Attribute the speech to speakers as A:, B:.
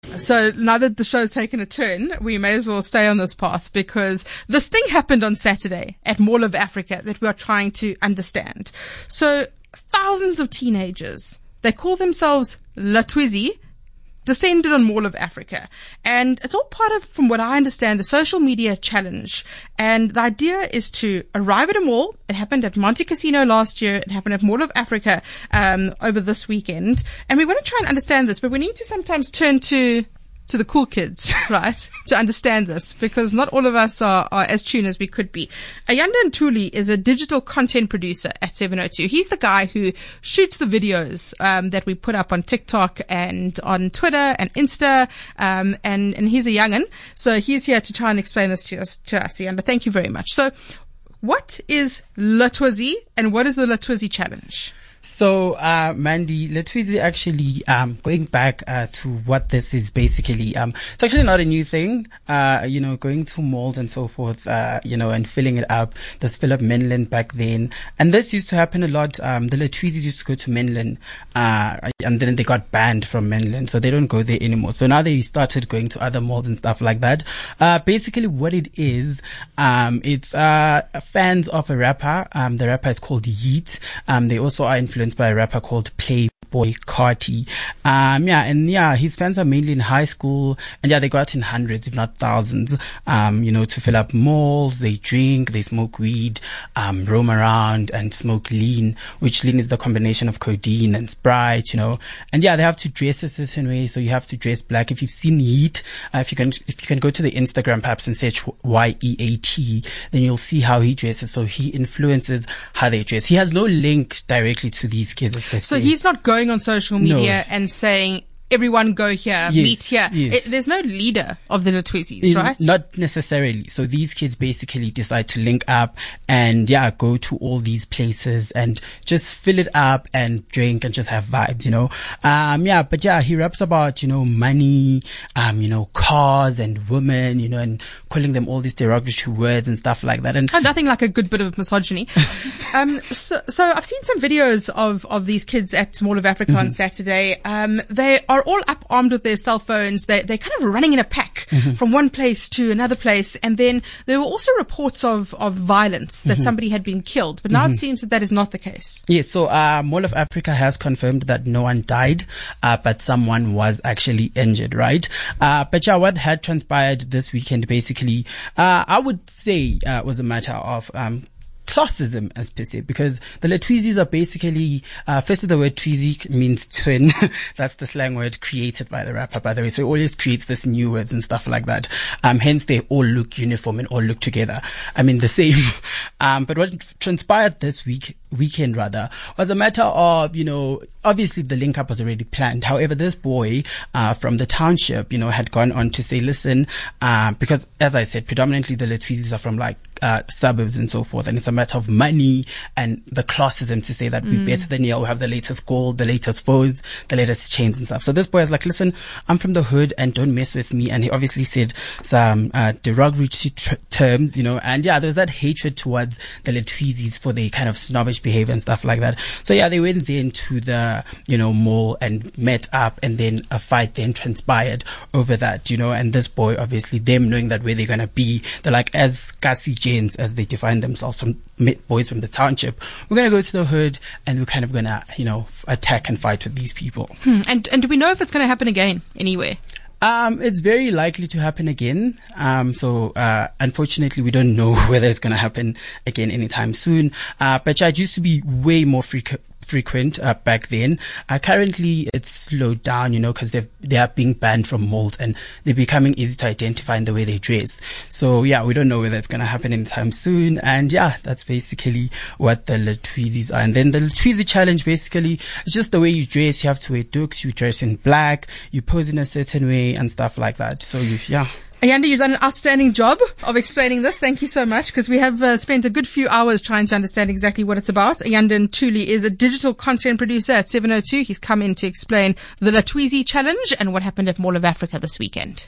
A: So now that the show's taken a turn, we may as well stay on this path because this thing happened on Saturday at Mall of Africa that we are trying to understand. So thousands of teenagers, they call themselves Latwizi, descended on Mall of Africa. And it's all part of, from what I understand, the social media challenge. And the idea is to arrive at a mall. It happened at Monte Casino last year. It happened at Mall of Africa over this weekend. And we want to try and understand this, but we need to sometimes turn to the cool kids, right, to understand this, because not all of us are as tuned as we could be. Ayanda Ntuli is a digital content producer at 702. He's the guy who shoots the videos that we put up on TikTok and on Twitter and Insta, and he's a young'un. So he's here to try and explain this to us, Ayanda. Thank you very much. So what is Latwizi and what is the Latwizi challenge?
B: So, Mandy, Latwizi actually, going back, to what this is basically, it's actually not a new thing, going to malls and so forth, and filling it up. This fill up Menlyn back then. And this used to happen a lot. The Latwizis used to go to Menlyn, and then they got banned from Menlyn. So they don't go there anymore. So now they started going to other malls and stuff like that. Basically what it is, it's, fans of a rapper. The rapper is called Yeet. They also are influenced by a rapper called Playboy Carti. His fans are mainly in high school, and they go out in hundreds, if not thousands, to fill up malls. They drink, they smoke weed, roam around and smoke lean, which lean is the combination of codeine and Sprite, and they have to dress a certain way. So you have to dress black. If you've seen Yeet, if you can go to the Instagram perhaps and search YEAT, then you'll see how he dresses. So he influences how they dress. He has no link directly to these kids.
A: So he's not going on social media and saying, everyone go here, meet here.
B: Yes.
A: There's no leader of the Latwizis, right?
B: Not necessarily. So these kids basically decide to link up and go to all these places and just fill it up and drink and just have vibes, he raps about, money, cars and women, and calling them all these derogatory words and stuff like that. And
A: nothing like a good bit of misogyny. So I've seen some videos of these kids at Mall of Africa on Saturday. They are all up armed with their cell phones. They're kind of running in a pack from one place to another place. And then there were also reports of violence that somebody had been killed. But now it seems that is not the case.
B: Yes. So, Mall of Africa has confirmed that no one died, but someone was actually injured, right? But what had transpired this weekend basically, I would say, was a matter of, classism as per se, because the Latwizis are basically, first of the word Twizi means twin. That's the slang word created by the rapper, by the way. So he always creates this new words and stuff like that. Hence they all look uniform and all look together. I mean, the same. But what transpired this weekend was a matter of, obviously the link up was already planned. However, this boy, from the township, had gone on to say, listen, because as I said, predominantly the Latwizis are from suburbs and so forth. And it's a matter of money and the classism to say that we're better than you. We have the latest gold, the latest phones, the latest chains and stuff. So this boy is like, listen, I'm from the hood and don't mess with me. And he obviously said some derogatory terms, and there's that hatred towards the Latwizis for their kind of snobbish behavior and stuff like that. So they went then to the, mall and met up, and then a fight then transpired over that, and this boy, obviously them knowing that where they're going to be, they're like, as Kasi Janes, as they define themselves, from boys from the township, we're going to go to the hood and we're kind of going to, attack and fight with these people.
A: And do we know if it's going to happen again anywhere?
B: It's very likely to happen again. Unfortunately, we don't know whether it's going to happen again anytime soon. But it used to be way more frequent back then. Currently it's slowed down, because they are being banned from malls and they're becoming easy to identify in the way they dress. So we don't know whether it's going to happen anytime soon. And that's basically what the Latwizis are. And then the Latwizi challenge basically is just the way you dress. You have to wear dukes, you dress in black, you pose in a certain way and stuff like that. So
A: Ayanda, you've done an outstanding job of explaining this. Thank you so much, because we have spent a good few hours trying to understand exactly what it's about. Ayanda Ntuli is a digital content producer at 702. He's come in to explain the Latwizi challenge and what happened at Mall of Africa this weekend.